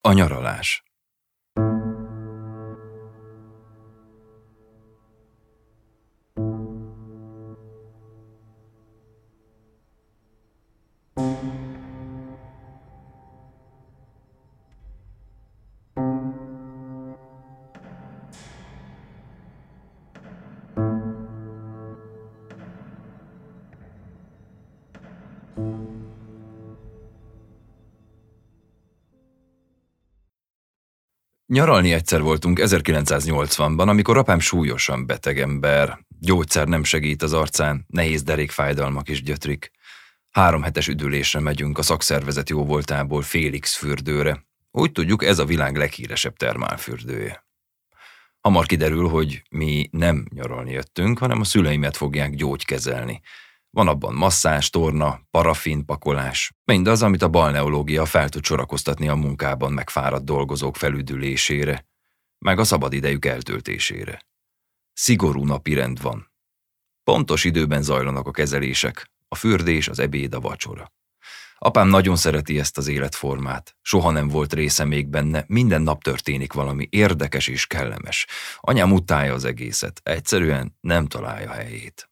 A nyaralás. Nyaralni egyszer voltunk 1980-ban, amikor apám súlyosan beteg ember, gyógyszer nem segít az arcán, nehéz derékfájdalmak is gyötrik. 3 hetes üdülésre megyünk a szakszervezet jóvoltából Félix fürdőre. Úgy tudjuk, ez a világ leghíresebb termálfürdője. Hamar kiderül, hogy mi nem nyaralni jöttünk, hanem a szüleimet fogják gyógykezelni. Van abban masszázs, torna, parafin, pakolás, mindaz, amit a balneológia fel tud sorakoztatni a munkában megfáradt dolgozók felüdülésére, meg a szabadidejük eltöltésére. Szigorú napirend van. Pontos időben zajlanak a kezelések, a fürdés, az ebéd, a vacsora. Apám nagyon szereti ezt az életformát, soha nem volt része még benne, minden nap történik valami érdekes és kellemes. Anyám utálja az egészet, egyszerűen nem találja helyét.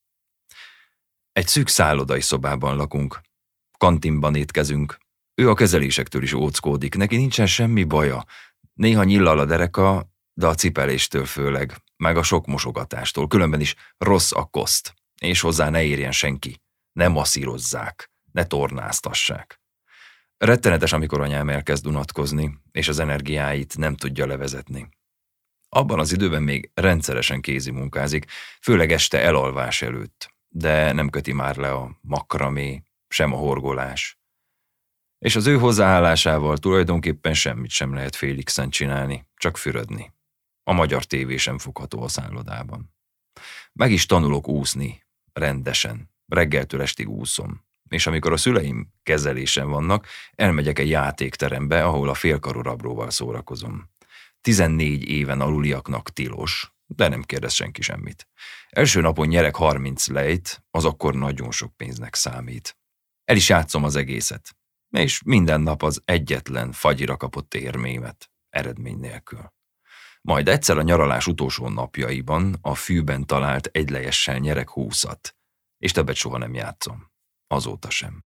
Egy szűk szállodai szobában lakunk, kantinban étkezünk. Ő a kezelésektől is óckódik, neki nincsen semmi baja. Néha nyillal a dereka, de a cipeléstől főleg, meg a sok mosogatástól, különben is rossz a koszt, és hozzá ne érjen senki, ne masszírozzák, ne tornáztassák. Rettenetes, amikor anyám elkezd unatkozni, és az energiáit nem tudja levezetni. Abban az időben még rendszeresen kézimunkázik, főleg este elalvás előtt, de nem köti már le a makramé, sem a horgolás. És az ő hozzáállásával tulajdonképpen semmit sem lehet Félixen csinálni, csak fürödni. A magyar tévé sem fogható a szállodában. Meg is tanulok úszni, rendesen, reggeltől estig úszom. És amikor a szüleim kezelésen vannak, elmegyek egy játékterembe, ahol a félkarú rabróval szórakozom. 14 éven aluliaknak tilos, de nem kérdez senki semmit. Első napon nyerek 30 lejt, az akkor nagyon sok pénznek számít. El is játszom az egészet, és minden nap az egyetlen fagyira kapott érmémet, eredmény nélkül. Majd egyszer a nyaralás utolsó napjaiban a fűben talált egylejessel nyerek 20-at, és többet soha nem játszom. Azóta sem.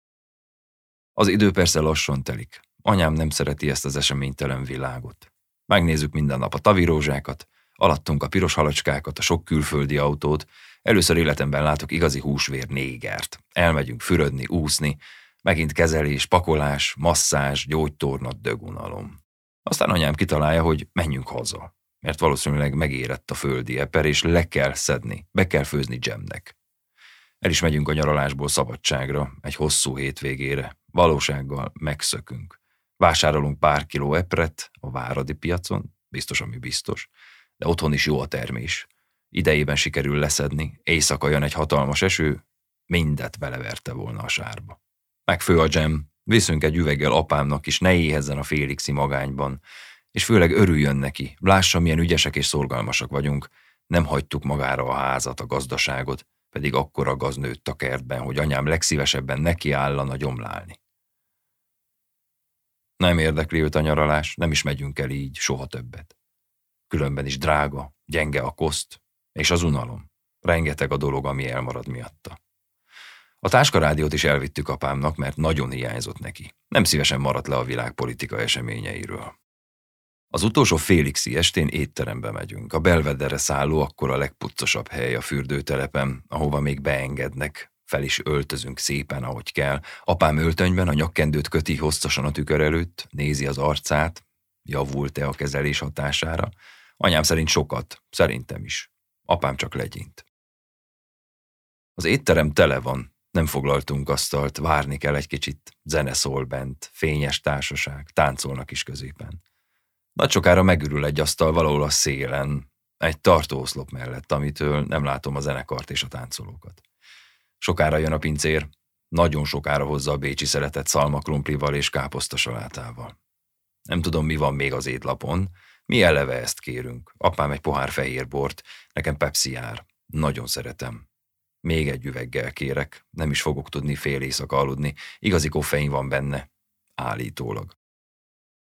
Az idő persze lassan telik. Anyám nem szereti ezt az eseménytelen világot. Megnézzük minden nap a tavirózsákat, alattunk a piros halacskákat, a sok külföldi autót. Először életemben látok igazi húsvér négert. Elmegyünk fürödni, úszni, megint kezelés, pakolás, masszázs, gyógytorna, dögunalom. Aztán anyám kitalálja, hogy menjünk haza, mert valószínűleg megérett a földi eper, és le kell szedni, be kell főzni dzsemnek. El is megyünk a nyaralásból szabadságra, egy hosszú hétvégére, valósággal megszökünk. Vásárolunk pár kiló epret a váradi piacon, biztos, ami biztos, de otthon is jó a termés. Idejében sikerül leszedni, éjszaka jön egy hatalmas eső, mindet beleverte volna a sárba. Megfő a dzsem, viszünk egy üveggel apámnak is, ne éhezzen a félixi magányban, és főleg örüljön neki, lássa, milyen ügyesek és szorgalmasak vagyunk, nem hagytuk magára a házat, a gazdaságot, pedig akkora gaz nőtt a kertben, hogy anyám legszívesebben nekiállana gyomlálni. Nem érdekli őt a nyaralás, nem is megyünk el így, soha többet. Különben is drága, gyenge a koszt, és az unalom. Rengeteg a dolog, ami elmarad miatta. A táskarádiót is elvittük apámnak, mert nagyon hiányzott neki. Nem szívesen maradt le a világ politika eseményeiről. Az utolsó félixi estén étterembe megyünk. A Belvedere szálló akkor a legpuccosabb hely a fürdőtelepen, ahova még beengednek. Fel is öltözünk szépen, ahogy kell. Apám öltönyben a nyakkendőt köti hosszasan a tükör előtt, nézi az arcát, javult-e a kezelés hatására. Anyám szerint sokat, szerintem is. Apám csak legyint. Az étterem tele van, nem foglaltunk asztalt, várni kell egy kicsit, zene szól bent, fényes társaság, táncolnak is középen. Nagy sokára megürül egy asztal valahol a szélen, egy tartóoszlop mellett, amitől nem látom a zenekart és a táncolókat. Sokára jön a pincér, nagyon sokára hozza a bécsi szeretett szalmakrumplival és káposztasalátával. Nem tudom, mi van még az étlapon, mi eleve ezt kérünk. Apám egy pohár fehér bort, nekem Pepsi jár. Nagyon szeretem. Még egy üveggel kérek, nem is fogok tudni fél éjszaka aludni, igazi koffein van benne, állítólag.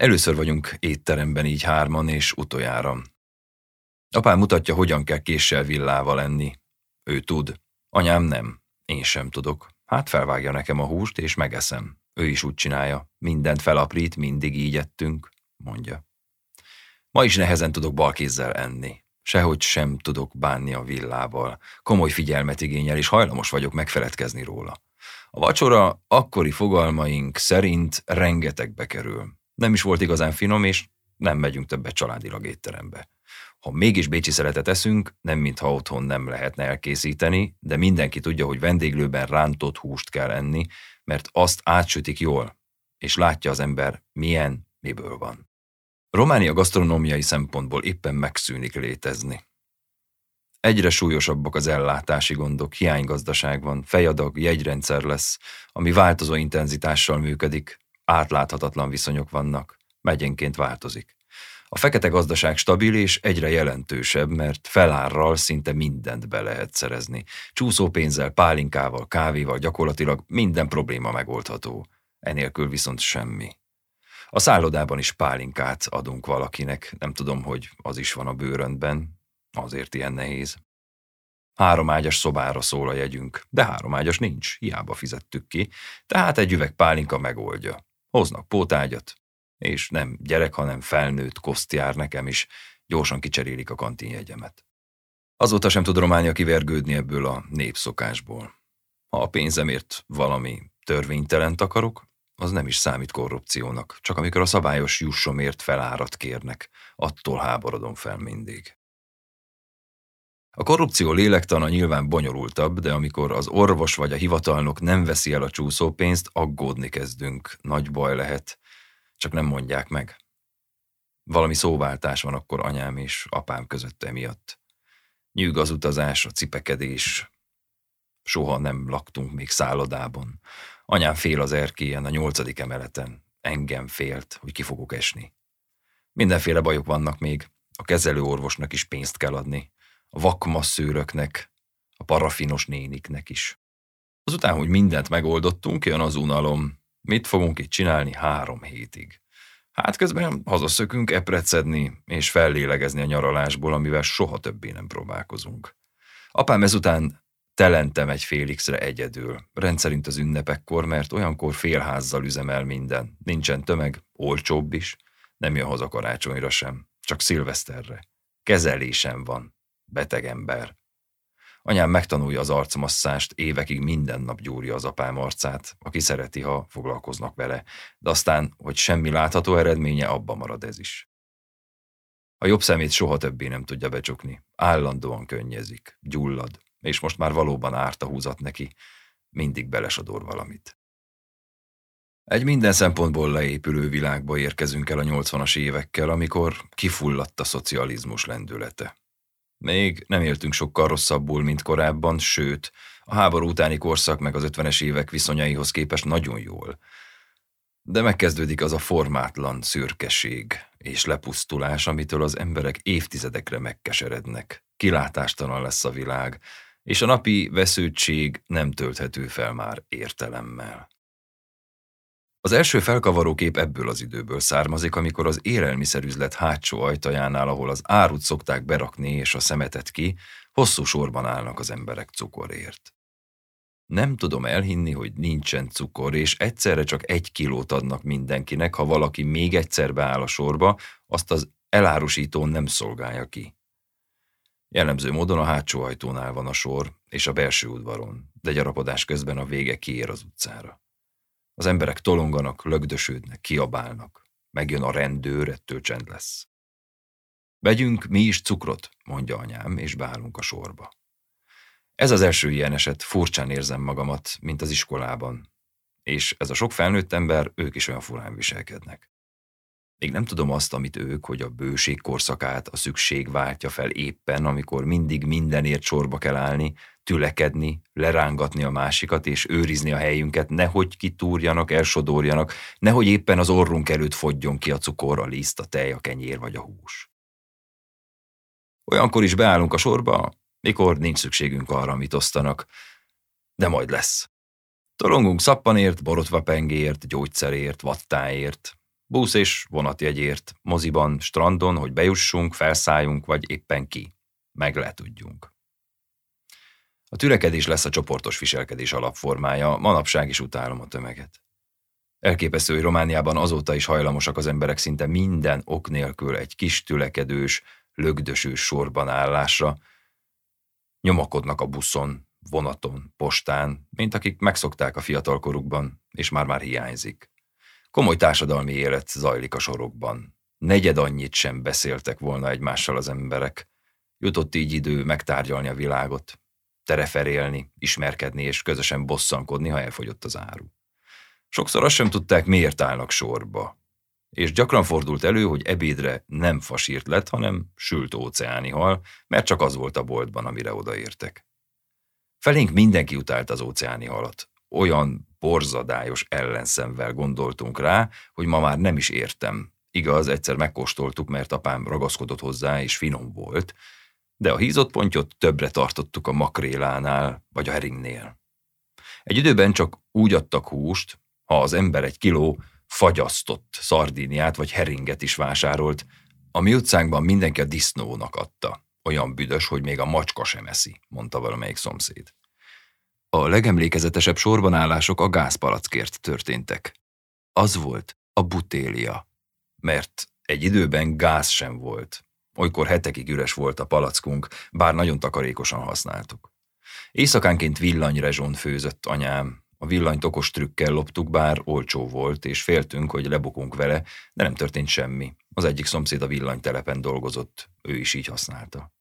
Először vagyunk étteremben így hárman, és utoljára. Apám mutatja, hogyan kell késsel villával enni. Ő tud. Anyám nem. Én sem tudok. Hát felvágja nekem a húst, és megeszem. Ő is úgy csinálja. Mindent felaprít, mindig így ettünk, mondja. Ma is nehezen tudok balkézzel enni. Sehogy sem tudok bánni a villával. Komoly figyelmet igényel, és hajlamos vagyok megfeledkezni róla. A vacsora akkori fogalmaink szerint rengetegbe kerül. Nem is volt igazán finom, és nem megyünk többet családilag étterembe. Ha mégis bécsi szeletet eszünk, nem mintha otthon nem lehetne elkészíteni, de mindenki tudja, hogy vendéglőben rántott húst kell enni, mert azt átsütik jól, és látja az ember, milyen, miből van. Románia gasztronómiai szempontból éppen megszűnik létezni. Egyre súlyosabbak az ellátási gondok, hiánygazdaság van, fejadag, jegyrendszer lesz, ami változó intenzitással működik, átláthatatlan viszonyok vannak, megyenként változik. A fekete gazdaság stabil és egyre jelentősebb, mert felárral szinte mindent be lehet szerezni. Csúszópénzzel, pálinkával, kávéval gyakorlatilag minden probléma megoldható. Enélkül viszont semmi. A szállodában is pálinkát adunk valakinek, nem tudom, hogy az is van a bőröndben, azért ilyen nehéz. 3 ágyas szobára szól a jegyünk, de 3 ágyas nincs, hiába fizettük ki, tehát egy üveg pálinka megoldja. Hoznak pótágyat, és nem gyerek, hanem felnőtt koszt jár nekem is, gyorsan kicserélik a kantinjegyemet. Azóta sem tud Románia kivergődni ebből a népszokásból. Ha a pénzemért valami törvénytelent akarok, az nem is számít korrupciónak, csak amikor a szabályos jussomért felárat kérnek, attól háborodom fel mindig. A korrupció lélektana nyilván bonyolultabb, de amikor az orvos vagy a hivatalnok nem veszi el a csúszópénzt, aggódni kezdünk, nagy baj lehet, csak nem mondják meg. Valami szóváltás van akkor anyám és apám között emiatt. Nyűg az utazás, a cipekedés. Soha nem laktunk még szállodában. Anyám fél az erkélyen, a 8. emeleten. Engem félt, hogy ki fogok esni. Mindenféle bajok vannak még. A kezelőorvosnak is pénzt kell adni. A vakmasszőröknek, a parafinos néniknek is. Azután, hogy mindent megoldottunk, jön az unalom. Mit fogunk itt csinálni 3 hétig? Hát közben hazaszökünk epret szedni és fellélegezni a nyaralásból, amivel soha többé nem próbálkozunk. Apám ezután telentem egy fél X-re egyedül, rendszerint az ünnepekkor, mert olyankor félházzal üzemel minden. Nincsen tömeg, olcsóbb is, nem jön haza karácsonyra sem, csak szilveszterre. Kezelésem van, beteg ember. Anyám megtanulja az arcmasszást, évekig minden nap gyúrja az apám arcát, aki szereti, ha foglalkoznak vele, de aztán, hogy semmi látható eredménye, abba marad ez is. A jobb szemét soha többé nem tudja becsukni, állandóan könnyezik, gyullad, és most már valóban árt a húzat neki, mindig belesodor valamit. Egy minden szempontból leépülő világba érkezünk el a 80-as évekkel, amikor kifulladt a szocializmus lendülete. Még nem éltünk sokkal rosszabbul, mint korábban, sőt, a háború utáni korszak meg az 50-es évek viszonyaihoz képest nagyon jól. De megkezdődik az a formátlan szürkeség és lepusztulás, amitől az emberek évtizedekre megkeserednek. Kilátástalan lesz a világ, és a napi vesződtség nem tölthető fel már értelemmel. Az első felkavaró kép ebből az időből származik, amikor az élelmiszerüzlet hátsó ajtajánál, ahol az árut szokták berakni és a szemetet ki, hosszú sorban állnak az emberek cukorért. Nem tudom elhinni, hogy nincsen cukor, és egyszerre csak 1 kilót adnak mindenkinek, ha valaki még egyszer beáll a sorba, azt az elárusító nem szolgálja ki. Jellemző módon a hátsó ajtónál van a sor, és a belső udvaron, de gyarapodás közben a vége kiér az utcára. Az emberek tolonganak, lögdösödnek, kiabálnak. Megjön a rendőr, ettől csend lesz. Vegyünk mi is cukrot, mondja anyám, és beállunk a sorba. Ez az első ilyen eset, furcsán érzem magamat, mint az iskolában. És ez a sok felnőtt ember, ők is olyan furán viselkednek. Még nem tudom azt, amit ők, hogy a bőség korszakát a szükség váltja fel éppen, amikor mindig mindenért sorba kell állni, tülekedni, lerángatni a másikat és őrizni a helyünket, nehogy kitúrjanak, elsodorjanak, nehogy éppen az orrunk előtt fogjon ki a cukor, a liszt, a tej, a kenyér vagy a hús. Olyankor is beállunk a sorba, mikor nincs szükségünk arra, amit osztanak, de majd lesz. Tolongunk szappanért, borotvapengéért, gyógyszerért, vattáért. Busz és vonatjegyért, moziban, strandon, hogy bejussunk, felszálljunk, vagy éppen ki. Meg letudjunk. A tülekedés lesz a csoportos viselkedés alapformája, manapság is utálom a tömeget. Elképesztő, hogy Romániában azóta is hajlamosak az emberek szinte minden ok nélkül egy kis tülekedős, lögdösős sorban állásra. Nyomakodnak a buszon, vonaton, postán, mint akik megszokták a fiatalkorukban, és már-már hiányzik. Komoly társadalmi élet zajlik a sorokban. Negyed annyit sem beszéltek volna egymással az emberek. Jutott így idő megtárgyalni a világot, tereferélni, ismerkedni és közösen bosszankodni, ha elfogyott az áru. Sokszor azt sem tudták, miért állnak sorba. És gyakran fordult elő, hogy ebédre nem fasírt lett, hanem sült óceáni hal, mert csak az volt a boltban, amire odaértek. Felénk mindenki utált az óceáni halat. Olyan borzadályos ellenszemvel gondoltunk rá, hogy ma már nem is értem. Igaz, egyszer megkóstoltuk, mert apám ragaszkodott hozzá, és finom volt, de a hízott pontyot többre tartottuk a makrélánál, vagy a heringnél. Egy időben csak úgy adtak húst, ha az ember 1 kiló fagyasztott szardíniát vagy heringet is vásárolt, a mi utcánkban mindenki a disznónak adta. Olyan büdös, hogy még a macska sem eszi, mondta valamelyik szomszéd. A legemlékezetesebb sorbanállások a gázpalackért történtek. Az volt a butélia, mert egy időben gáz sem volt. Olykor hetekig üres volt a palackunk, bár nagyon takarékosan használtuk. Éjszakánként villanyrezsón főzött anyám. A villanyt okos trükkel loptuk, bár olcsó volt, és féltünk, hogy lebukunk vele, de nem történt semmi. Az egyik szomszéd a villanytelepen dolgozott, ő is így használta.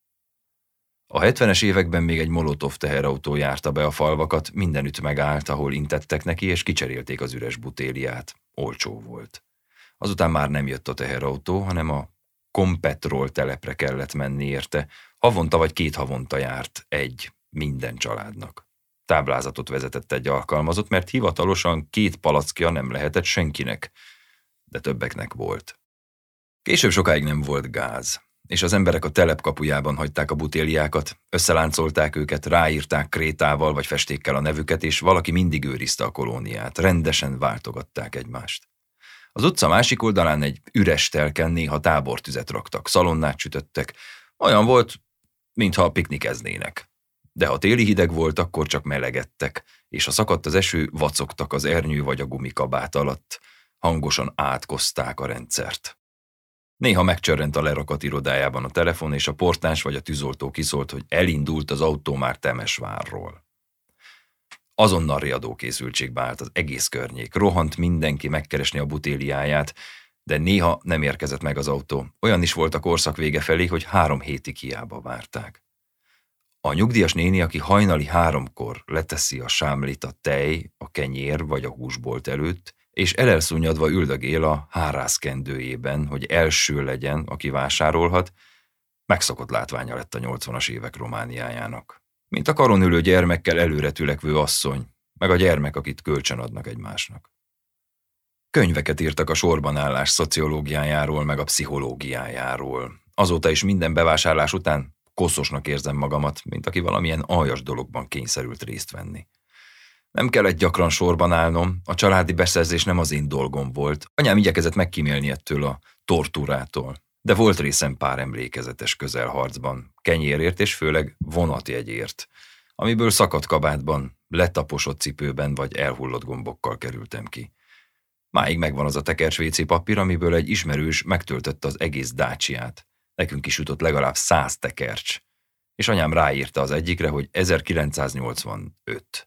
A 70-es években még egy molotov teherautó járta be a falvakat, mindenütt megállt, ahol intettek neki, és kicserélték az üres butéliát. Olcsó volt. Azután már nem jött a teherautó, hanem a Kompetrol telepre kellett menni érte. Havonta vagy 2 havonta járt egy minden családnak. Táblázatot vezetett egy alkalmazott, mert hivatalosan 2 palackja nem lehetett senkinek, de többeknek volt. Később sokáig nem volt gáz, és az emberek a telep kapujában hagyták a butéliákat, összeláncolták őket, ráírták krétával vagy festékkel a nevüket, és valaki mindig őrizte a kolóniát, rendesen váltogatták egymást. Az utca másik oldalán egy üres telken néha tábortüzet raktak, szalonnát sütöttek, olyan volt, mintha piknikeznének. De ha téli hideg volt, akkor csak melegedtek, és ha szakadt az eső, vacogtak az ernyő vagy a gumikabát alatt, hangosan átkozták a rendszert. Néha megcsörrent a lerakat irodájában a telefon, és a portás vagy a tűzoltó kiszólt, hogy elindult az autó már Temesvárról. Azonnal riadókészültségbe állt az egész környék, rohant mindenki megkeresni a butéliáját, de néha nem érkezett meg az autó. Olyan is volt a korszak vége felé, hogy 3 hétig hiába várták. A nyugdíjas néni, aki hajnali 3-kor leteszi a sámlit a tej, a kenyér vagy a húsbolt előtt, és elelszúnyadva üldögél a hárászkendőjében, hogy első legyen, aki vásárolhat, megszokott látványa lett a 80-as évek Romániájának. Mint a karon ülő gyermekkel előre tülekvő asszony, meg a gyermek, akit kölcsön adnak egymásnak. Könyveket írtak a sorbanállás szociológiájáról, meg a pszichológiájáról. Azóta is minden bevásárlás után koszosnak érzem magamat, mint aki valamilyen aljas dologban kényszerült részt venni. Nem kellett gyakran sorban állnom, a családi beszerzés nem az én dolgom volt. Anyám igyekezett megkímélni ettől a tortúrától, de volt részem pár emlékezetes közelharcban, kenyérért és főleg vonatjegyért, amiből szakadt kabátban, letaposott cipőben vagy elhullott gombokkal kerültem ki. Máig megvan az a tekercs WC papír, amiből egy ismerős megtöltötte az egész Daciát. Nekünk is jutott legalább 100 tekercs, és anyám ráírta az egyikre, hogy 1985.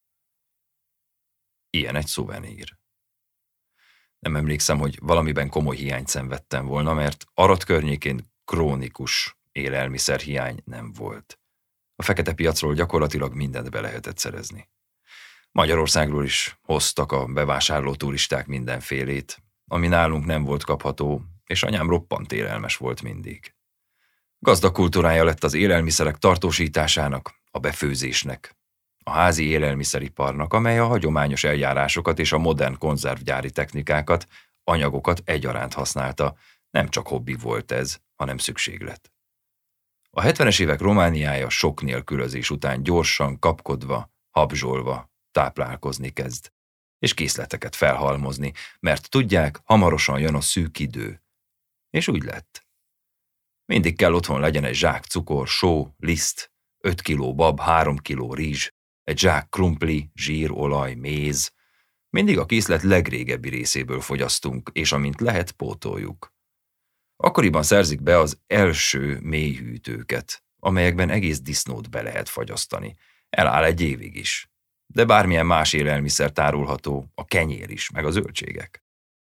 Ilyen egy szuvenír. Nem emlékszem, hogy valamiben komoly hiányt szenvedtem volna, mert Arad környékén krónikus élelmiszerhiány nem volt. A fekete piacról gyakorlatilag mindent be lehetett szerezni. Magyarországról is hoztak a bevásárló turisták mindenfélét, ami nálunk nem volt kapható, és anyám roppant élelmes volt mindig. Gazdag kultúrája lett az élelmiszerek tartósításának, a befőzésnek, a házi élelmiszeriparnak, amely a hagyományos eljárásokat és a modern konzervgyári technikákat, anyagokat egyaránt használta, nem csak hobbi volt ez, hanem szükséglet. A 70-es évek Romániája sok nélkülözés után gyorsan, kapkodva, habzsolva táplálkozni kezd. és készleteket felhalmozni, mert tudják, hamarosan jön a szűk idő. És úgy lett. Mindig kell otthon legyen egy zsák cukor, só, liszt, 5 kiló bab, 3 kiló rizs, egy zsák krumpli, zsír, olaj, méz. Mindig a készlet legrégebbi részéből fogyasztunk, és amint lehet, pótoljuk. Akkoriban szerzik be az első mélyhűtőket, amelyekben egész disznót be lehet fagyasztani. Eláll egy évig is. De bármilyen más élelmiszer tárolható, a kenyér is, meg a zöldségek.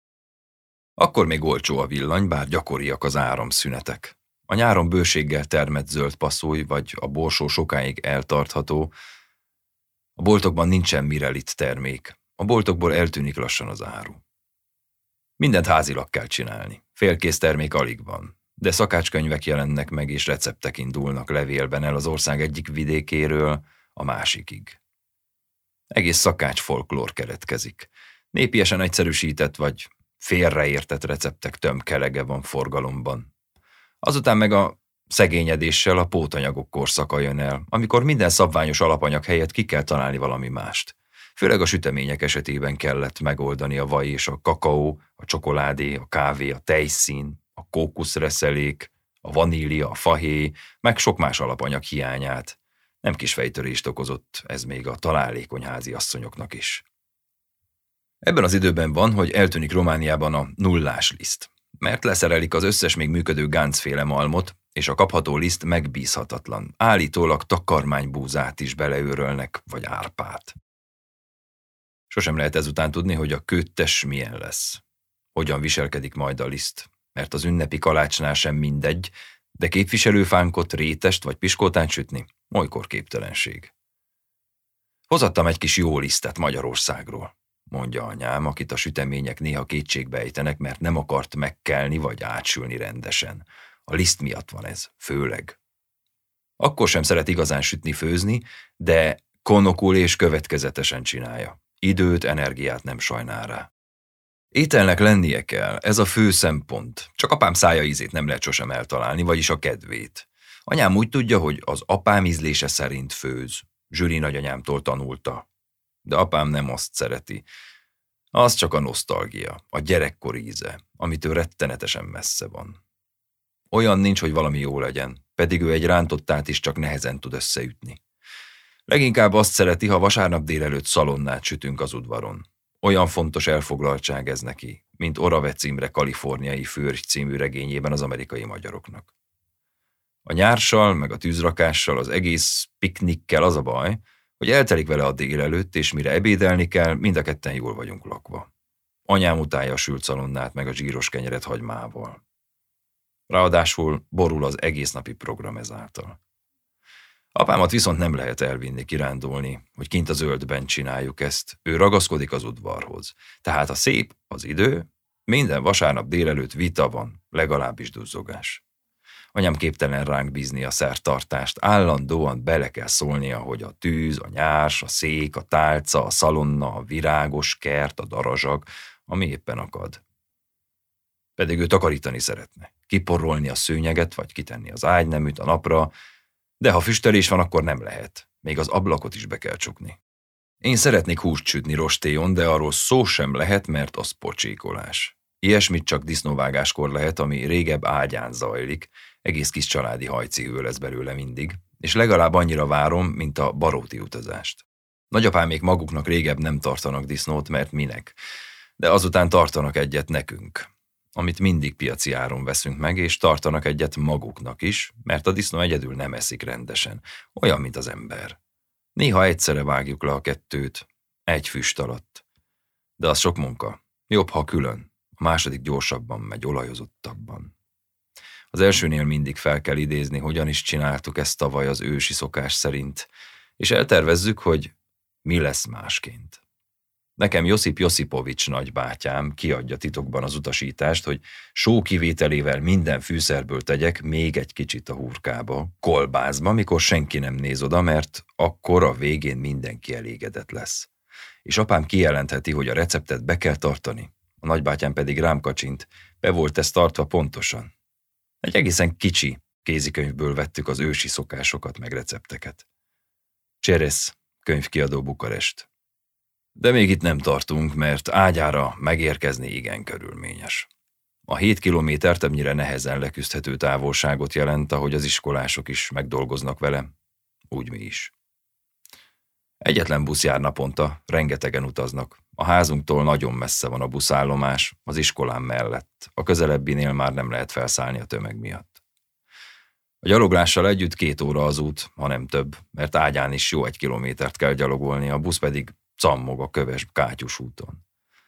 Akkor még olcsó a villany, bár gyakoriak az áramszünetek. A nyáron bőséggel termett zöld passzúj, vagy a borsó sokáig eltartható. A boltokban nincsen Mirelit termék. A boltokból eltűnik lassan az áru. Mindent házilag kell csinálni. Félkész termék alig van. De szakácskönyvek jelennek meg, és receptek indulnak levélben el az ország egyik vidékéről a másikig. Egész szakács folklór keletkezik. Népiesen egyszerűsített vagy félreértett receptek tömkelege van forgalomban. Azután meg a szegényedéssel a pótanyagok korszaka jön el, amikor minden szabványos alapanyag helyett ki kell találni valami mást. Főleg a sütemények esetében kellett megoldani a vaj és a kakaó, a csokoládé, a kávé, a tejszín, a kókuszreszelék, a vanília, a fahéj, meg sok más alapanyag hiányát. Nem kis fejtörést okozott ez még a találékony háziasszonyoknak is. Ebben az időben van, hogy eltűnik Romániában a nullás liszt, mert leszerelik az összes még működő gáncféle malmot, és a kapható liszt megbízhatatlan. Állítólag takarmánybúzát is beleőrölnek, vagy árpát. Sosem lehet ezután tudni, hogy a kőttes milyen lesz. Hogyan viselkedik majd a liszt, mert az ünnepi kalácsnál sem mindegy, de képviselőfánkot, rétest vagy piskótát sütni olykor képtelenség. Hozattam egy kis jó lisztet Magyarországról, mondja anyám, akit a sütemények néha kétségbe ejtenek, mert nem akart megkelni vagy átsülni rendesen. A liszt miatt van ez, főleg. Akkor sem szeret igazán sütni-főzni, de konokul és következetesen csinálja. Időt, energiát nem sajnál rá. Ételnek lennie kell, ez a fő szempont. Csak apám szája ízét nem lehet sosem eltalálni, vagyis a kedvét. Anyám úgy tudja, hogy az apám ízlése szerint főz. Zsüli nagyanyámtól tanulta. De apám nem azt szereti. Az csak a nosztalgia, a gyerekkor íze, amitől rettenetesen messze van. Olyan nincs, hogy valami jó legyen, pedig ő egy rántottát is csak nehezen tud összeütni. Leginkább azt szereti, ha vasárnap délelőtt szalonnát sütünk az udvaron. Olyan fontos elfoglaltság ez neki, mint Oravec Imre kaliforniai főrgy című regényében az amerikai magyaroknak. A nyárssal, meg a tűzrakással, az egész piknikkel az a baj, hogy eltelik vele a délelőtt, és mire ebédelni kell, mind a ketten jól vagyunk lakva. Anyám utálja a sült szalonnát, meg a zsíros kenyeret hagymával. Ráadásul borul az egész napi program ezáltal. Apámat viszont nem lehet elvinni kirándulni, hogy kint a zöldben csináljuk ezt. Ő ragaszkodik az udvarhoz. Tehát ha szép az idő, minden vasárnap délelőtt vita van, legalábbis duzzogás. Anyám képtelen ránk bízni a szertartást, állandóan bele kell szólnia, hogy a tűz, a nyárs, a szék, a tálca, a szalonna, a virágos kert, a darazsag, ami éppen akad. Pedig ő takarítani szeretne, kiporolni a szőnyeget, vagy kitenni az ágyneműt a napra, de ha füstelés van, akkor nem lehet. Még az ablakot is be kell csukni. Én szeretnék húst sütni rostéjon, de arról szó sem lehet, mert az pocsékolás. Ilyesmit csak disznóvágáskor lehet, ami régebb ágyán zajlik, egész kis családi hajcihő lesz belőle mindig, és legalább annyira várom, mint a baróti utazást. Nagyapámék maguknak régebb nem tartanak disznót, mert minek, de azután tartanak egyet nekünk, amit mindig piaci áron veszünk meg, és tartanak egyet maguknak is, mert a disznó egyedül nem eszik rendesen, olyan, mint az ember. Néha egyszerre vágjuk le a kettőt, egy füst alatt. De az sok munka. Jobb, ha külön. A második gyorsabban megy, olajozottabban. Az elsőnél mindig fel kell idézni, hogyan is csináltuk ezt tavaly az ősi szokás szerint, és eltervezzük, hogy mi lesz másként. Nekem Josip Josipovics nagybátyám kiadja titokban az utasítást, hogy só kivételével minden fűszerből tegyek még egy kicsit a hurkába, kolbászba, mikor senki nem néz oda, mert akkor a végén mindenki elégedett lesz. És apám kijelentheti, hogy a receptet be kell tartani, a nagybátyám pedig rám kacsint, be volt ez tartva pontosan. Egy egészen kicsi kézikönyvből vettük az ősi szokásokat meg recepteket. Cseresz, könyvkiadó Bukarest. De még itt nem tartunk, mert ágyára megérkezni igen körülményes. A 7 kilométer többnyire nehezen leküzdhető távolságot jelent, ahogy az iskolások is megdolgoznak vele, úgy mi is. Egyetlen busz jár naponta, rengetegen utaznak. A házunktól nagyon messze van a buszállomás, az iskolám mellett. A közelebbinél már nem lehet felszállni a tömeg miatt. A gyaloglással együtt 2 óra az út, ha nem több, mert ágyán is jó 1 kilométert kell gyalogolni, a busz pedig cammog a köves Kátyus úton.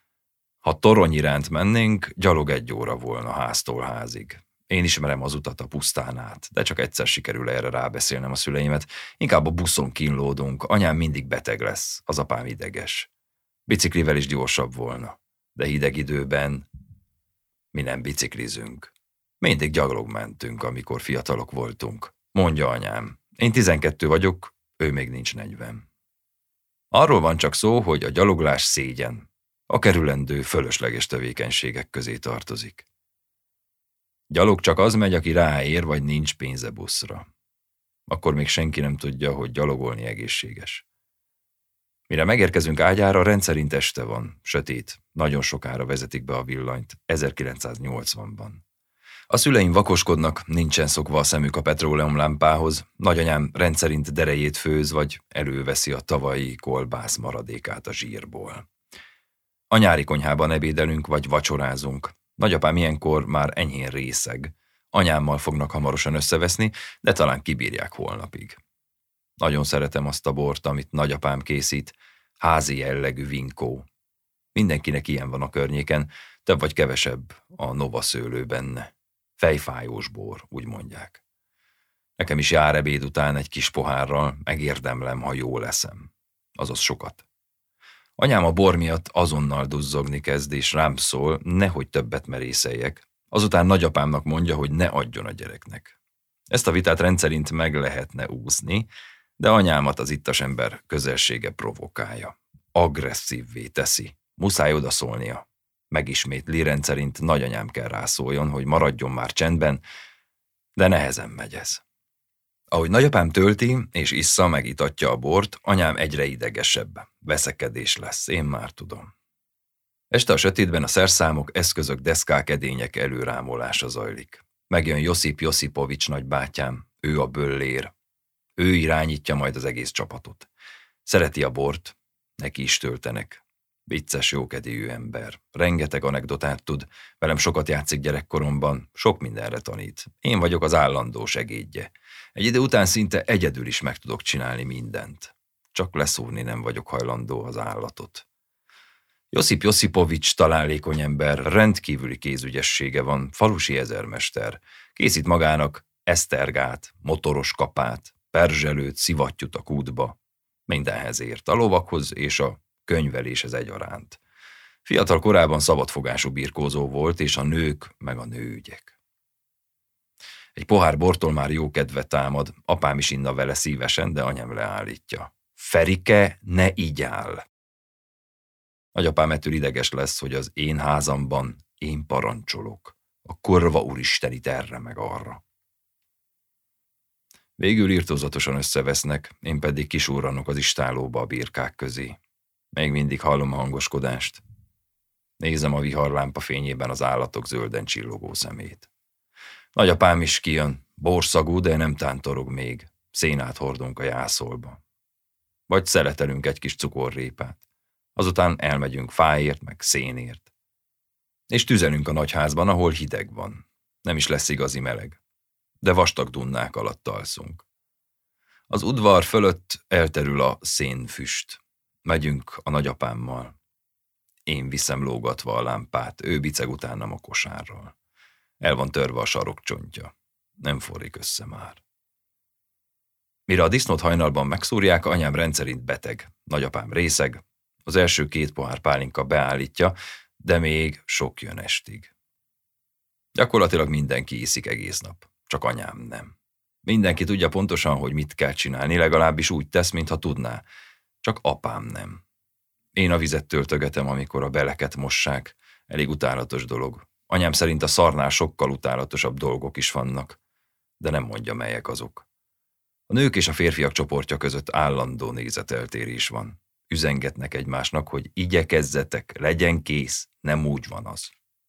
Ha torony iránt mennénk, gyalog 1 óra volna háztól házig. Én ismerem az utat a pusztán át, de csak egyszer sikerül erre rábeszélnem a szüleimet. Inkább a buszon kínlódunk, anyám mindig beteg lesz, az apám ideges. Biciklivel is gyorsabb volna, de hideg időben mi nem biciklizünk. Mindig gyalog mentünk, amikor fiatalok voltunk, mondja anyám. Én 12 vagyok, ő még nincs 40. Arról van csak szó, hogy a gyaloglás szégyen, a kerülendő fölösleges tevékenységek közé tartozik. Gyalog csak az megy, aki ráér, vagy nincs pénze buszra. Akkor még senki nem tudja, hogy gyalogolni egészséges. Mire megérkezünk ágyára, rendszerint este van, sötét, nagyon sokára vezetik be a villanyt, 1980-ban. A szüleim vakoskodnak, nincsen szokva a szemük a petróleumlámpához, nagyanyám rendszerint derejét főz, vagy előveszi a tavalyi kolbász maradékát a zsírból. A nyári konyhában ebédelünk, vagy vacsorázunk. Nagyapám ilyenkor már enyhén részeg. Anyámmal fognak hamarosan összeveszni, de talán kibírják holnapig. Nagyon szeretem azt a bort, amit nagyapám készít, házi jellegű vinkó. Mindenkinek ilyen van a környéken, több vagy kevesebb a nova szőlő benne. Fejfájós bor, úgy mondják. Nekem is jár ebéd után egy kis pohárral, megérdemlem, ha jól leszem. Azaz sokat. Anyám a bor miatt azonnal duzzogni kezd, és rám szól, nehogy többet merészeljek. Azután nagyapámnak mondja, hogy ne adjon a gyereknek. Ezt a vitát rendszerint meg lehetne úszni, de anyámat az ittas ember közelsége provokálja. Agresszívvé teszi. Muszáj odaszólnia. Megismétli, rendszerint nagyanyám kell rászóljon, hogy maradjon már csendben, de nehezen megy ez. Ahogy nagyapám tölti és issza, megitatja a bort, anyám egyre idegesebb. Veszekedés lesz, én már tudom. Este a sötétben a szerszámok, eszközök, deszkák, edények előrámolása zajlik. Megjön Josip Josipovics nagybátyám, ő a böllér. Ő irányítja majd az egész csapatot. Szereti a bort, neki is töltenek. Vicces, jókedélyű ember. Rengeteg anekdotát tud, velem sokat játszik gyerekkoromban, sok mindenre tanít. Én vagyok az állandó segédje. Egy idő után szinte egyedül is meg tudok csinálni mindent. Csak leszúrni nem vagyok hajlandó az állatot. Josip Josipovics találékony ember, rendkívüli kézügyessége van, falusi ezermester. Készít magának esztergát, motoros kapát, perzselőt, szivattyút a kútba. Mindenhez ért, a lovakhoz és a könyveléshez egyaránt. Fiatal korában szabadfogású birkózó volt, és a nők meg a nőügyek. Egy pohár bortól már jó kedve támad, apám is inna vele szívesen, de anyám leállítja. Ferike, ne igyál! Nagyapám ettől ideges lesz, hogy az én házamban én parancsolok. A kurva úristenit erre meg arra. Végül irtózatosan összevesznek, én pedig kisúrranok az istálóba a birkák közé. Még mindig hallom a hangoskodást. Nézem a viharlámpa fényében az állatok zölden csillogó szemét. Nagyapám is kijön, borszagú, de nem tántorog még. Szénát hordunk a jászolba. Vagy szeletelünk egy kis cukorrépát. Azután elmegyünk fáért, meg szénért. És tüzelünk a nagyházban, ahol hideg van. Nem is lesz igazi meleg. De vastag dunnák alatt alszunk. Az udvar fölött elterül a szénfüst. Megyünk a nagyapámmal. Én viszem lógatva a lámpát, ő biceg utánam a kosárral. El van törve a sarokcsontja. Nem forrik össze már. Mire a disznót hajnalban megszúrják, anyám rendszerint beteg, nagyapám részeg, az első 2 pohár pálinka beállítja, de még sok jön estig. Gyakorlatilag mindenki iszik egész nap, csak anyám nem. Mindenki tudja pontosan, hogy mit kell csinálni, legalábbis úgy tesz, mintha tudná. Csak apám nem. Én a vizet töltögetem, amikor a beleket mossák. Elég utálatos dolog. Anyám szerint a szarnál sokkal utálatosabb dolgok is vannak, de nem mondja, melyek azok. A nők és a férfiak csoportja között állandó nézeteltérés van. üzengetnek egymásnak, hogy igyekezzetek, legyen kész, nem úgy van az.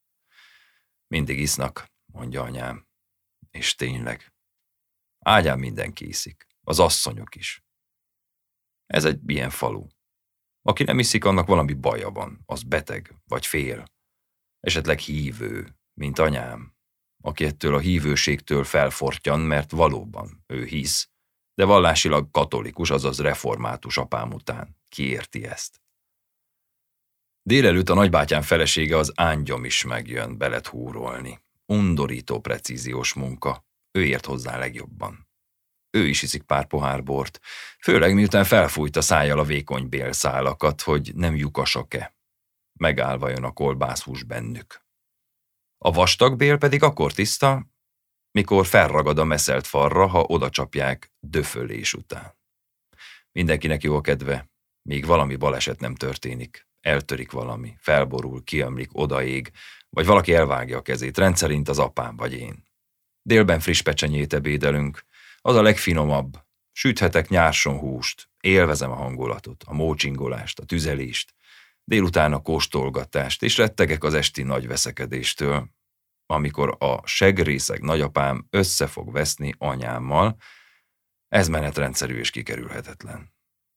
Mindig isznak, mondja anyám. És tényleg. Ágyán mindenki iszik, az asszonyok is. Ez egy ilyen falu. Aki nem iszik, annak valami baja van, az beteg, vagy fél. Esetleg hívő, mint anyám, aki ettől a hívőségtől felfortyan, mert valóban ő hisz, de vallásilag katolikus, azaz református apám után. Ki érti ezt? Délelőtt a nagybátyám felesége, az ángyom is megjön belet húrolni. Undorító precíziós munka, ő ért hozzá legjobban. Ő is iszik pár pohár bort, főleg miután felfújta szájjal a vékony bélszálakat, hogy nem lyukasak-e. Megállva jön a kolbászhús bennük. A vastag bél pedig akkor tiszta, mikor felragad a meszelt falra, ha odacsapják döfölés után. Mindenkinek jó a kedve, míg valami baleset nem történik. Eltörik valami, felborul, kiömlik, odaég, vagy valaki elvágja a kezét, rendszerint az apám vagy én. Délben friss pecsenyét ebédelünk, az a legfinomabb. Süthetek nyárson húst, élvezem a hangulatot, a mócsingolást, a tüzelést, délután a kóstolgatást, és rettegek az esti nagy veszekedéstől, amikor a segrészeg nagyapám össze fog veszni anyámmal, ez menetrendszerű és kikerülhetetlen.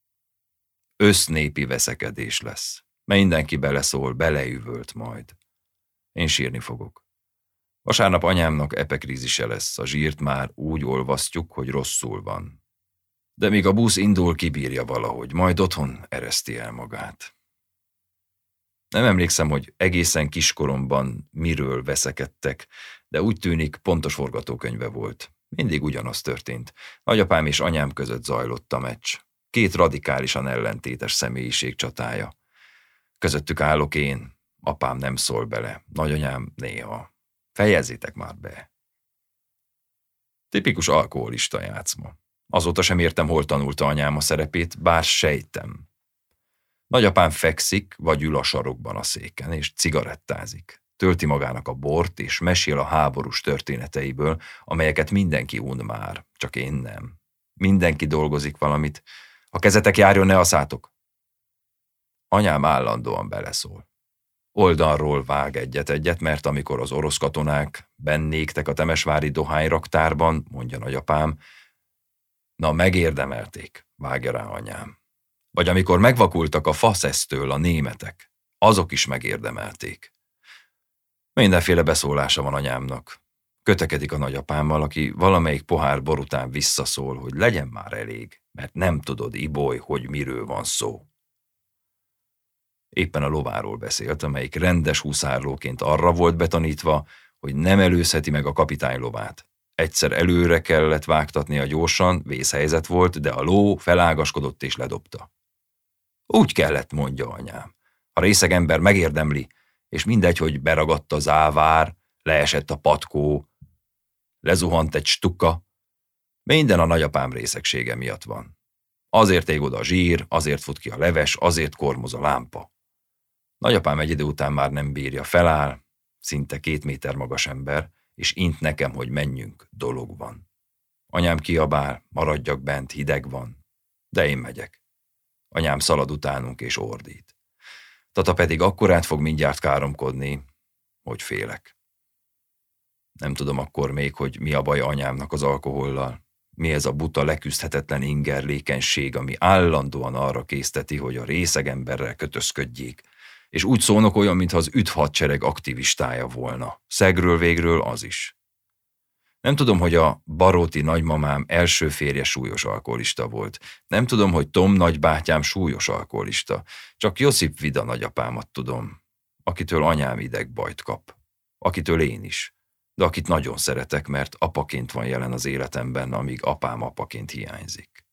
Össznépi veszekedés lesz. Mindenki beleszól, beleüvölt majd. Én sírni fogok. Vasárnap anyámnak epekrízise lesz, a zsírt már úgy olvasztjuk, hogy rosszul van. De míg a busz indul, kibírja valahogy, majd otthon ereszti el magát. Nem emlékszem, hogy egészen kiskoromban miről veszekedtek, de úgy tűnik, pontos forgatókönyve volt. Mindig ugyanaz történt. Nagyapám és anyám között zajlott a meccs. Két radikálisan ellentétes személyiség csatája. Közöttük állok én, apám nem szól bele, nagyanyám néha. Fejezzétek már be. Tipikus alkoholista játszma. Azóta sem értem, hol tanulta anyám a szerepét, bár sejtem. Nagyapám fekszik, vagy ül a sarokban a széken, és cigarettázik. Tölti magának a bort, és mesél a háborús történeteiből, amelyeket mindenki un már, csak én nem. Mindenki dolgozik valamit. Ha kezetek járjon, ne aszátok. Anyám állandóan beleszól. Oldalról vág egyet-egyet, mert amikor az orosz katonák bennéktek a temesvári dohányraktárban, mondja nagyapám, na megérdemelték, vágja rá anyám. Vagy amikor megvakultak a faszesztől a németek, azok is megérdemelték. Mindenféle beszólása van anyámnak. Kötekedik a nagyapámmal, aki valamelyik pohár bor után visszaszól, hogy legyen már elég, mert nem tudod, Iboly, hogy miről van szó. Éppen a lováról beszélt, amelyik rendes huszárlóként arra volt betanítva, hogy nem előzheti meg a kapitány lovát. Egyszer előre kellett vágtatnia gyorsan, vészhelyzet volt, de a ló felágaskodott és ledobta. Úgy kellett, mondja anyám. A részeg ember megérdemli, és mindegy, hogy beragadt az ávár, leesett a patkó, lezuhant egy stukka, minden a nagyapám részegsége miatt van. Azért ég oda a zsír, azért fut ki a leves, azért kormoz a lámpa. Nagyapám egy idő után már nem bírja, feláll, szinte 2 méter magas ember, és int nekem, hogy menjünk, dolog van. Anyám kiabál, maradjak bent, hideg van, de én megyek. Anyám szalad utánunk és ordít. Tata pedig akkorát fog mindjárt káromkodni, hogy félek. Nem tudom akkor még, hogy mi a baj anyámnak az alkohollal. Mi ez a buta, leküzdhetetlen ingerlékenység, ami állandóan arra készteti, hogy a részeg emberrel kötözködjék, és úgy szólnak olyan, mintha az üdvhadsereg aktivistája volna. Szegről végről az is. Nem tudom, hogy a Baróti nagymamám első férje súlyos alkoholista volt. Nem tudom, hogy Tom nagybátyám súlyos alkoholista. Csak Josip Vida nagyapámat tudom, akitől anyám idegbajt kap. Akitől én is. De akit nagyon szeretek, mert apaként van jelen az életemben, amíg apám apaként hiányzik.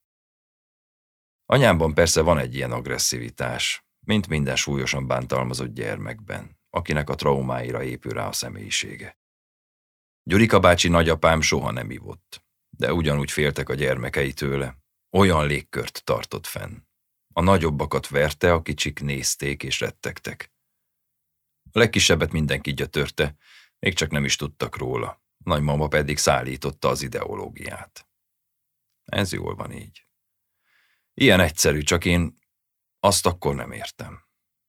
Anyámban persze van egy ilyen agresszivitás, mint minden súlyosan bántalmazott gyermekben, akinek a traumáira épül rá a személyisége. Gyurika bácsi nagyapám soha nem ivott, de ugyanúgy féltek a gyermekei tőle. Olyan légkört tartott fenn. A nagyobbakat verte, a kicsik nézték és rettegtek. A legkisebbet mindenki gyötörte, még csak nem is tudtak róla. A nagymama pedig szállította az ideológiát. Ez jól van így. Ilyen egyszerű, csak én Azt akkor nem értem.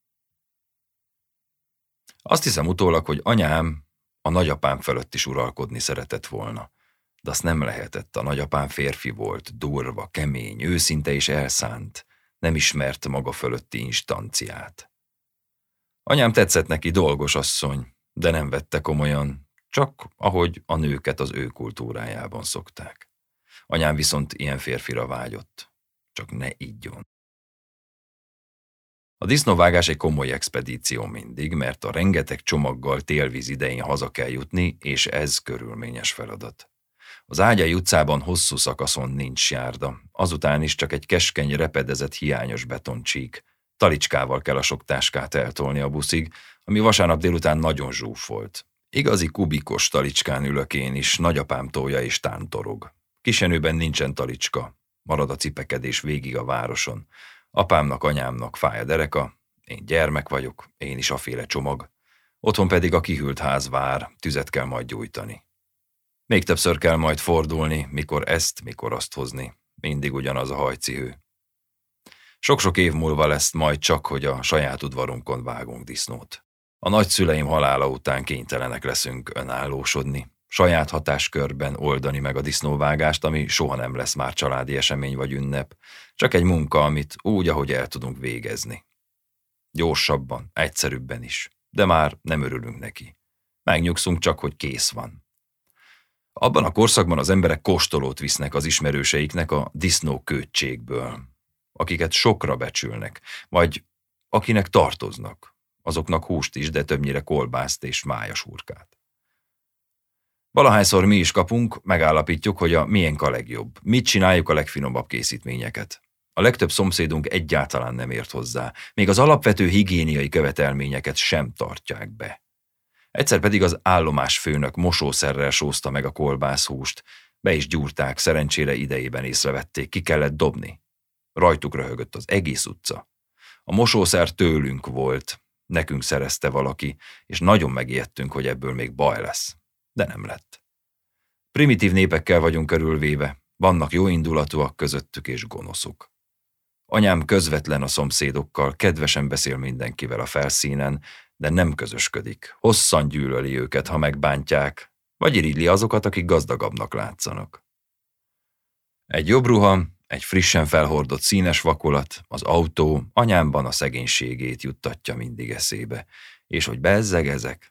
Azt hiszem utólag, hogy anyám a nagyapám fölött is uralkodni szeretett volna. De azt nem lehetett, a nagyapám férfi volt, durva, kemény, őszinte és elszánt, nem ismert maga fölötti instanciát. Anyám tetszett neki, dolgos asszony, de nem vette komolyan, csak ahogy a nőket az ő kultúrájában szokták. Anyám viszont ilyen férfira vágyott, csak ne igyon. A disznóvágás egy komoly expedíció mindig, mert a rengeteg csomaggal télvíz idején haza kell jutni, és ez körülményes feladat. Az Ágyai utcában hosszú szakaszon nincs járda, azután is csak egy keskeny, repedezett, hiányos betoncsík. Talicskával kell a sok táskát eltolni a buszig, ami vasárnap délután nagyon zsúfolt. Igazi kubikos talicskán ülök én is, nagyapám tolja és tántorog. Kisenőben nincsen talicska, marad a cipekedés végig a városon. Apámnak, anyámnak fáj a dereka, én gyermek vagyok, én is aféle csomag. Otthon pedig a kihűlt ház vár, tüzet kell majd gyújtani. Még többször kell majd fordulni, mikor ezt, mikor azt hozni. Mindig ugyanaz a hajcihő. Sok-sok év múlva lesz majd csak, hogy a saját udvarunkon vágunk disznót. A nagyszüleim halála után kénytelenek leszünk önállósodni, saját hatáskörben oldani meg a disznóvágást, ami soha nem lesz már családi esemény vagy ünnep, csak egy munka, amit úgy, ahogy el tudunk végezni. Gyorsabban, egyszerűbben is, de már nem örülünk neki. Megnyugszunk csak, hogy kész van. Abban a korszakban az emberek kóstolót visznek az ismerőseiknek a disznókőtségből, akiket sokra becsülnek, vagy akinek tartoznak, azoknak húst is, de többnyire kolbászt és májashurkát. Valahányszor mi is kapunk, megállapítjuk, hogy a miénk a legjobb, mit csináljuk a legfinomabb készítményeket. A legtöbb szomszédunk egyáltalán nem ért hozzá, még az alapvető higiéniai követelményeket sem tartják be. Egyszer pedig az állomásfőnök mosószerrel sózta meg a kolbászhúst, be is gyúrták, szerencsére idejében észrevették, ki kellett dobni. Rajtuk röhögött az egész utca. A mosószer tőlünk volt, nekünk szerezte valaki, és nagyon megijedtünk, hogy ebből még baj lesz. De nem lett. Primitív népekkel vagyunk körülvéve, vannak jóindulatúak közöttük és gonoszuk. Anyám közvetlen a szomszédokkal, kedvesen beszél mindenkivel a felszínen, de nem közösködik. Hosszan gyűlöli őket, ha megbántják, vagy irigyli azokat, akik gazdagabbnak látszanak. Egy jobb ruha, egy frissen felhordott színes vakolat, az autó anyámban a szegénységét juttatja mindig eszébe, és hogy bezzeg ezek.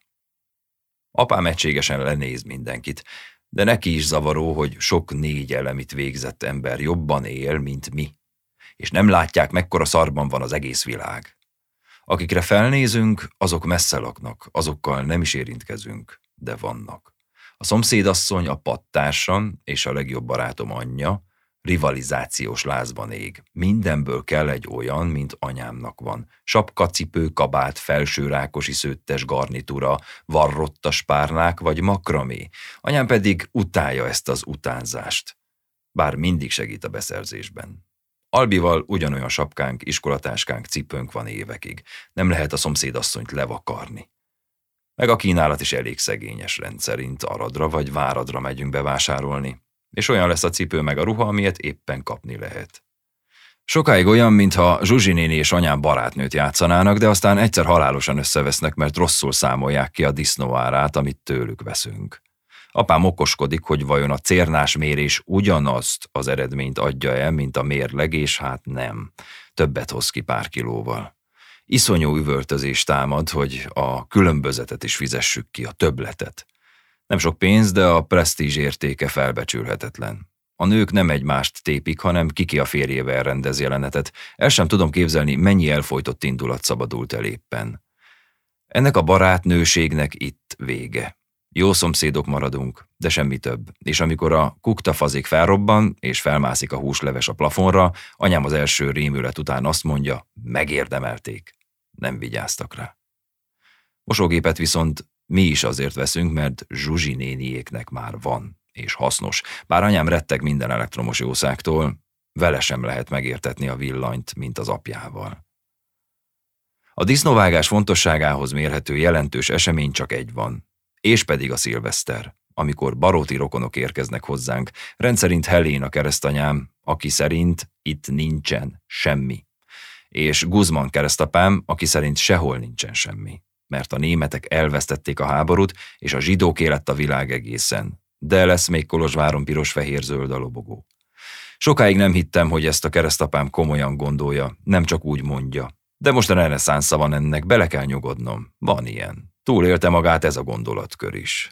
Apám egységesen lenéz mindenkit, de neki is zavaró, hogy sok 4 elemit végzett ember jobban él, mint mi, és nem látják, mekkora szarban van az egész világ. Akikre felnézünk, azok messze laknak, azokkal nem is érintkezünk, de vannak. A szomszédasszony, a padtársam és a legjobb barátom anyja rivalizációs lázban ég. Mindenből kell egy olyan, mint anyámnak van. Sapka, cipő, kabát, felső rákosi szőttes garnitúra, varrottas párnák vagy makramé. Anyám pedig utálja ezt az utánzást, bár mindig segít a beszerzésben. Albival ugyanolyan sapkánk, iskolatáskánk, cipőnk van évekig. Nem lehet a szomszédasszonyt levakarni. Meg a kínálat is elég szegényes rendszerint, Aradra vagy Váradra megyünk bevásárolni, és olyan lesz a cipő meg a ruha, amilyet éppen kapni lehet. Sokáig olyan, mintha Zsuzsi néni és anyám barátnőt játszanának, de aztán egyszer halálosan összevesznek, mert rosszul számolják ki a disznó árát, amit tőlük veszünk. Apám okoskodik, hogy vajon a cérnás mérés ugyanazt az eredményt adja-e, mint a mérleg, és hát nem. Többet hoz ki pár kilóval. Iszonyú üvöltözés támad, hogy a különbözetet is fizessük ki, a többletet. Nem sok pénz, de a presztízs értéke felbecsülhetetlen. A nők nem egymást tépik, hanem ki a férjével rendez jelenetet. El sem tudom képzelni, mennyi elfojtott indulat szabadult el éppen. Ennek a barátnőségnek itt vége. Jó szomszédok maradunk, de semmi több. És amikor a kuktafazék felrobban, és felmászik a húsleves a plafonra, anyám az első rémület után azt mondja, megérdemelték. Nem vigyáztak rá. Mosógépet viszont mi is azért veszünk, mert Zsuzsi néniéknek már van, és hasznos. Bár anyám retteg minden elektromos jószágtól, vele sem lehet megértetni a villanyt, mint az apjával. A disznóvágás fontosságához mérhető jelentős esemény csak egy van, és pedig a szilveszter, amikor baróti rokonok érkeznek hozzánk, rendszerint Helén a keresztanyám, aki szerint itt nincsen semmi. és Guzman keresztapám, aki szerint sehol nincsen semmi, mert a németek elvesztették a háborút, és a zsidóké lett a világ egészen. De lesz még Kolozsváron piros-fehér-zöld a lobogó. Sokáig nem hittem, hogy ezt a keresztapám komolyan gondolja, nem csak úgy mondja. De most a reneszánsza van ennek, bele kell nyugodnom. Van ilyen. Túlélte magát ez a gondolatkör is.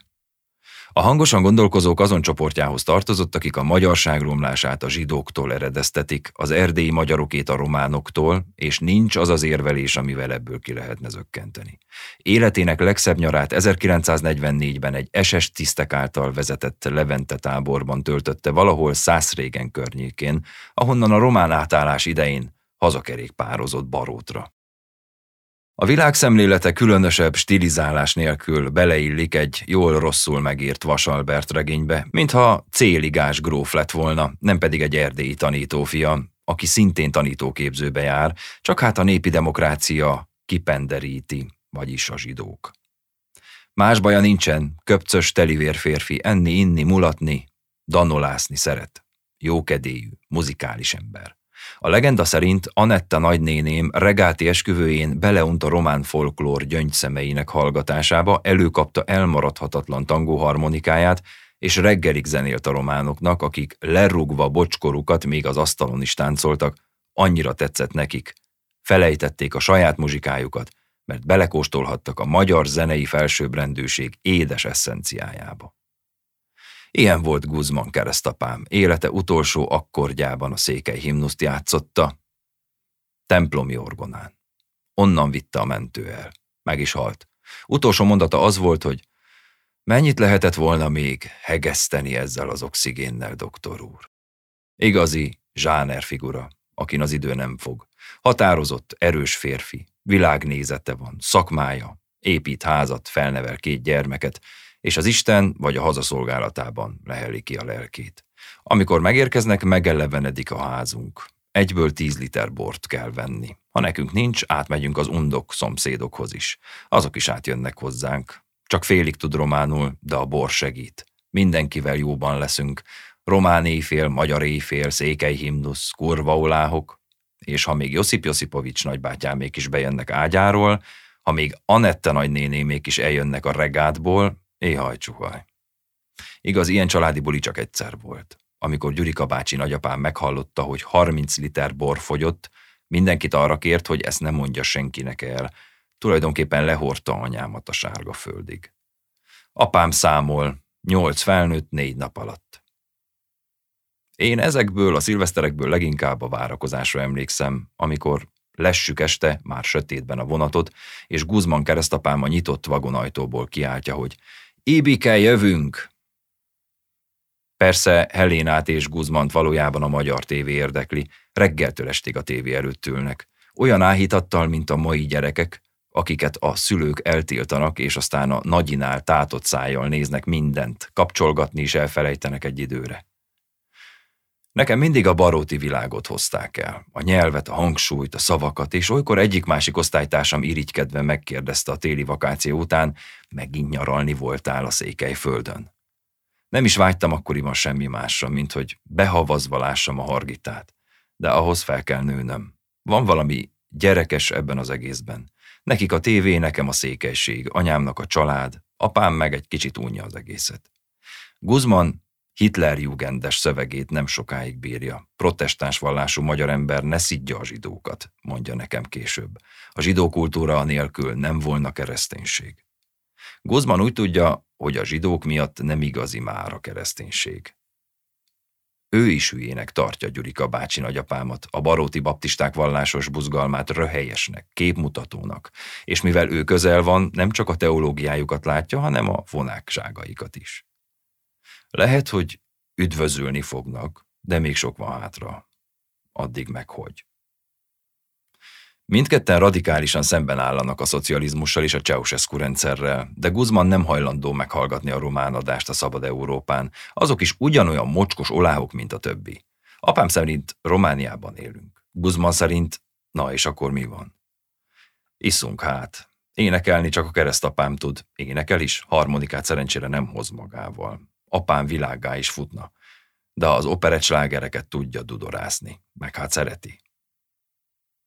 A hangosan gondolkozók azon csoportjához tartozott, akik a magyarság romlását a zsidóktól eredeztetik, az erdélyi magyarokét a románoktól, és nincs az az érvelés, amivel ebből ki lehetne zökkenteni. Életének legszebb nyarát 1944-ben egy SS tisztek által vezetett Levente táborban töltötte valahol Szászrégen környékén, ahonnan a román átállás idején hazakerékpározott Barótra. A világszemlélete különösebb stilizálás nélkül beleillik egy jól-rosszul megírt Vasalbert regénybe, mintha céligás gróf lett volna, nem pedig egy erdélyi tanítófia, aki szintén tanítóképzőbe jár, csak hát a népi demokrácia kipenderíti, vagyis a zsidók. Más baja nincsen, köpcös, telivér férfi, enni, inni, mulatni, danolászni szeret. Jókedélyű, muzikális ember. A legenda szerint Anetta nagynéném regáti esküvőjén beleunt a román folklór gyöngyszemeinek hallgatásába, előkapta elmaradhatatlan tangóharmonikáját, és reggelig zenélt a románoknak, akik lerúgva bocskorukat még az asztalon is táncoltak, annyira tetszett nekik. Felejtették a saját muzsikájukat, mert belekóstolhattak a magyar zenei felsőbbrendűség édes eszenciájába. Ilyen volt Guzman keresztapám, élete utolsó akkordjában a székely himnuszt játszotta, templomi orgonán. Onnan vitte a mentő el. Meg is halt. Utolsó mondata az volt, hogy mennyit lehetett volna még hegeszteni ezzel az oxigénnel, doktor úr. Igazi zsánerfigura, akin az idő nem fog. Határozott, erős férfi, világnézete van, szakmája, épít házat, felnevel 2 gyermeket, és az Isten vagy a hazaszolgálatában leheli ki a lelkét. Amikor megérkeznek, megelevenedik a házunk. Egyből 10 liter bort kell venni. Ha nekünk nincs, átmegyünk az undok szomszédokhoz is. Azok is átjönnek hozzánk. Csak félig tud románul, de a bor segít. Mindenkivel jóban leszünk. Román éjfél, magyar éjfél, székely himnusz, kurvaoláhok. És ha még Josip Josipovics nagybátyámék is bejönnek ágyáról, ha még Anetta nagynénémék is eljönnek a regátból, éhaj csuhaj. Igaz, ilyen családi buli csak egyszer volt. Amikor Gyurika bácsi nagyapám meghallotta, hogy 30 liter bor fogyott, mindenkit arra kért, hogy ezt nem mondja senkinek el. Tulajdonképpen lehordta anyámat a sárga földig. Apám számol, 8 felnőtt 4 nap alatt. Én ezekből a szilveszterekből leginkább a várakozásra emlékszem, amikor lessük este, már sötétben a vonatot, és Guzman keresztapám a nyitott vagonajtóból kiáltja, hogy Ibike, jövünk! Persze Helénát és Guzmant valójában a magyar tévé érdekli, reggeltől estig a tévé előtt ülnek. Olyan áhítattal, mint a mai gyerekek, akiket a szülők eltiltanak, és aztán a nagyinál tátott szájjal néznek mindent, kapcsolgatni is elfelejtenek egy időre. Nekem mindig a baróti világot hozták el, a nyelvet, a hangsúlyt, a szavakat, és olykor egyik-másik osztálytársam irigykedve megkérdezte a téli vakáció után, megint nyaralni voltál a Székelyföldön. Nem is vágytam akkoriban semmi másra, mint hogy behavazva lássam a Hargitát, de ahhoz fel kell nőnöm. Van valami gyerekes ebben az egészben. Nekik a tévé, nekem a székelység, anyámnak a család, apám meg egy kicsit unja az egészet. Guzman Hitlerjugendes szövegét nem sokáig bírja. Protestáns vallású magyar ember ne szidja a zsidókat, mondja nekem később. A zsidó kultúra nélkül nem volna kereszténység. Guzman úgy tudja, hogy a zsidók miatt nem igazi már a kereszténység. Ő is hülyének tartja Gyurika bácsi nagyapámat, a baróti baptisták vallásos buzgalmát röhelyesnek, képmutatónak, és mivel ő közel van, nem csak a teológiájukat látja, hanem a vonákságaikat is. Lehet, hogy üdvözölni fognak, de még sok van hátra. Addig meg hogy. Mindketten radikálisan szemben állanak a szocializmussal és a Ceausescu rendszerrel, de Guzman nem hajlandó meghallgatni a román adást a szabad Európán. Azok is ugyanolyan mocskos oláhok, mint a többi. Apám szerint Romániában élünk. Guzman szerint, na és akkor mi van? Isszunk hát. Énekelni csak a keresztapám tud. Énekel is, harmonikát szerencsére nem hoz magával. Apám világgá is futna, de az operett slágereket tudja dudorászni, meg hát szereti.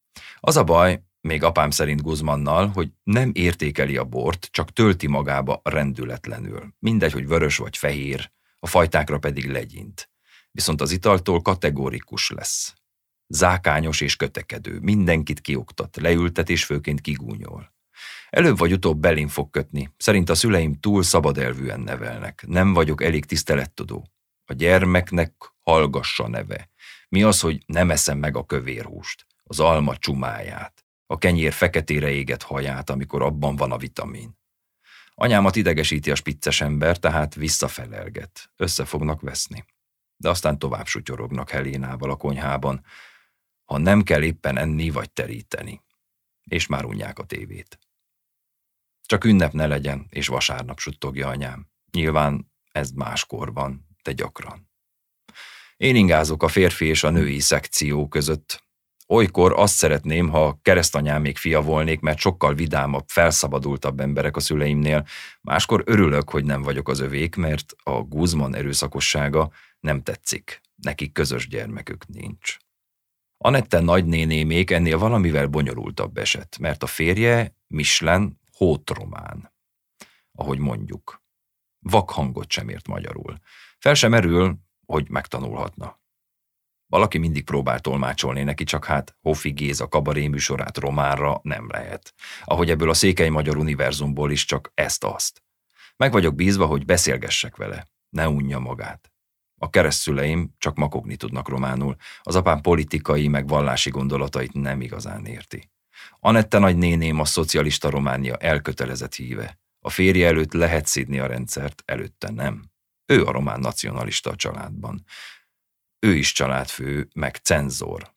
Az a baj, még apám szerint Guzmannal, hogy nem értékeli a bort, csak tölti magába rendületlenül. Mindegy, hogy vörös vagy fehér, a fajtákra pedig legyint. Viszont az italtól kategórikus lesz. Zákányos és kötekedő, mindenkit kioktat, leültet és főként kigúnyol. Előbb vagy utóbb belém fog kötni. Szerint a szüleim túl szabadelvűen nevelnek. Nem vagyok elég tisztelettudó. A gyermeknek hallgassa neve. Mi az, hogy nem eszem meg a kövérhúst, az alma csumáját, a kenyér feketére égett haját, amikor abban van a vitamin. Anyámat idegesíti a spicces ember, tehát visszafelelget. Össze fognak veszni. De aztán tovább sutyorognak Helénával a konyhában, ha nem kell éppen enni vagy teríteni. És már unják a tévét. Csak ünnep ne legyen, és vasárnap suttogja anyám. Nyilván ez máskor van, de gyakran. Én ingázok a férfi és a női szekció között. Olykor azt szeretném, ha keresztanyám még fia volnék, mert sokkal vidámabb, felszabadultabb emberek a szüleimnél. Máskor örülök, hogy nem vagyok az övék, mert a Guzman erőszakossága nem tetszik. Nekik közös gyermekük nincs. Anette nagynénémék ennél valamivel bonyolultabb eset, mert a férje Michelin hótromán, ahogy mondjuk. Vakhangot sem ért magyarul. Fel sem merül, hogy megtanulhatna. Valaki mindig próbál tolmácsolni neki, csak hát Hofi Géza kabaré műsorát románra nem lehet. Ahogy ebből a székely magyar univerzumból is csak ezt-azt. Meg vagyok bízva, hogy beszélgessek vele, ne unja magát. A keresztszüleim csak makogni tudnak románul, az apám politikai meg vallási gondolatait nem igazán érti. Anette nagynéném a szocialista Románia elkötelezett híve. A férje előtt lehet szidni a rendszert, előtte nem. Ő a román nacionalista a családban. Ő is családfő, meg cenzor.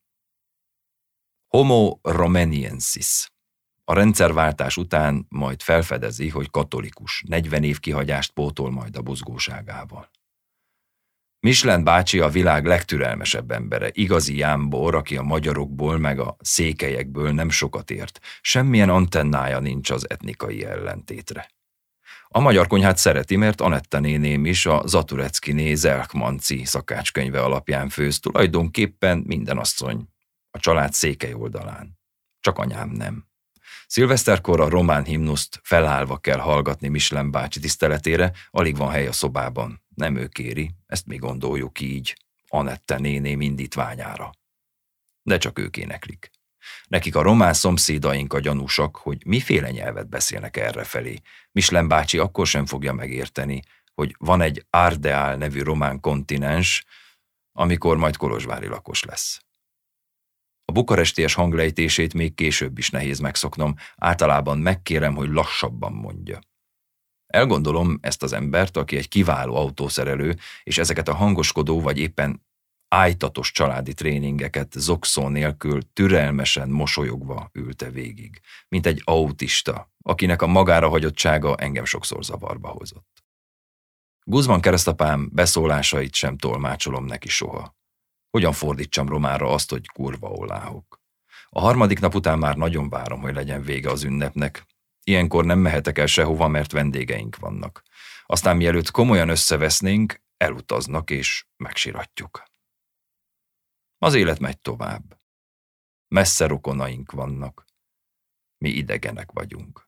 Homo romaniensis. A rendszerváltás után majd felfedezi, hogy katolikus, 40 év kihagyást pótol majd a buzgóságával. Michelin bácsi a világ legtürelmesebb embere, igazi jámbor, aki a magyarokból meg a székelyekből nem sokat ért. Semmilyen antennája nincs az etnikai ellentétre. A magyar konyhát szereti, mert Anetta néném is a Zatureckiné Zelkmanci szakácskönyve alapján főz, tulajdonképpen minden asszony a család székely oldalán. Csak anyám nem. Szilveszterkor a román himnuszt felállva kell hallgatni Michelin bácsi tiszteletére, alig van hely a szobában. Nem ő kéri, ezt mi gondoljuk így, Anette néném indítványára. De csak ők éneklik. Nekik a román szomszédaink a gyanúsak, hogy miféle nyelvet beszélnek errefelé. Michelin bácsi akkor sem fogja megérteni, hogy van egy Ardeal nevű román kontinens, amikor majd kolozsvári lakos lesz. A bukaresties hanglejtését még később is nehéz megszoknom, általában megkérem, hogy lassabban mondja. Elgondolom ezt az embert, aki egy kiváló autószerelő, és ezeket a hangoskodó vagy éppen ájtatos családi tréningeket zokszó nélkül türelmesen mosolyogva ülte végig, mint egy autista, akinek a magára hagyottsága engem sokszor zavarba hozott. Guzman keresztapám beszólásait sem tolmácsolom neki soha. Hogyan fordítsam románra azt, hogy kurva oláhok? A harmadik nap után már nagyon várom, hogy legyen vége az ünnepnek. Ilyenkor nem mehetek el sehova, mert vendégeink vannak. Aztán mielőtt komolyan összevesznénk, elutaznak és megsiratjuk. Az élet megy tovább. Messze rokonaink vannak. Mi idegenek vagyunk.